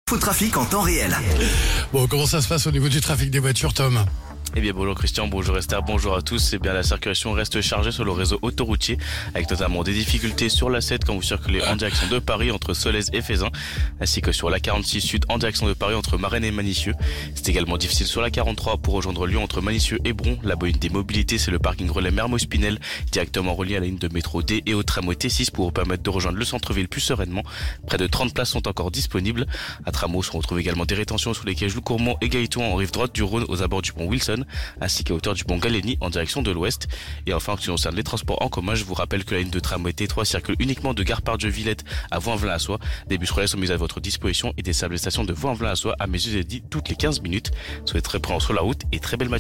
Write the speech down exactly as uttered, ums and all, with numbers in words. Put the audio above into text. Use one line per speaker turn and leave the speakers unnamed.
Faux trafic en temps réel.
Bon, comment ça se passe au niveau du trafic des voitures, Tom ?
Eh bien bonjour Christian, bonjour Esther, bonjour à tous. Eh bien la circulation reste chargée sur le réseau autoroutier avec notamment des difficultés sur l'A sept quand vous circulez en direction de Paris entre Solèze et Feyzin, ainsi que sur la quarante-six Sud en direction de Paris entre Marennes et Manicieux. C'est également difficile sur la quarante-trois pour rejoindre Lyon entre Manicieux et Bron. La bonne des mobilités, c'est le parking relais Mermoz-Pinel, directement relié à la ligne de métro D et au tramway T six pour vous permettre de rejoindre le centre-ville plus sereinement. Près de trente places sont encore disponibles. À Tramos, on retrouve également des rétentions sous les quais Jules Courmont et Gaëton en rive droite du Rhône aux abords du pont Wilson, ainsi qu'à hauteur du pont Galénie en direction de l'ouest. Et enfin, en ce qui concerne les transports en commun, je vous rappelle que la ligne de tramway T trois circule uniquement de Gare Pardieu-Villette à Vaux-en-Velin-la-Soie. Des bus relais sont mis à votre disposition et des salles de station de Vaux-en-Velin-la-Soie à Mésus-et-Die toutes les quinze minutes. Soyez très prudents sur la route et très belle matinée.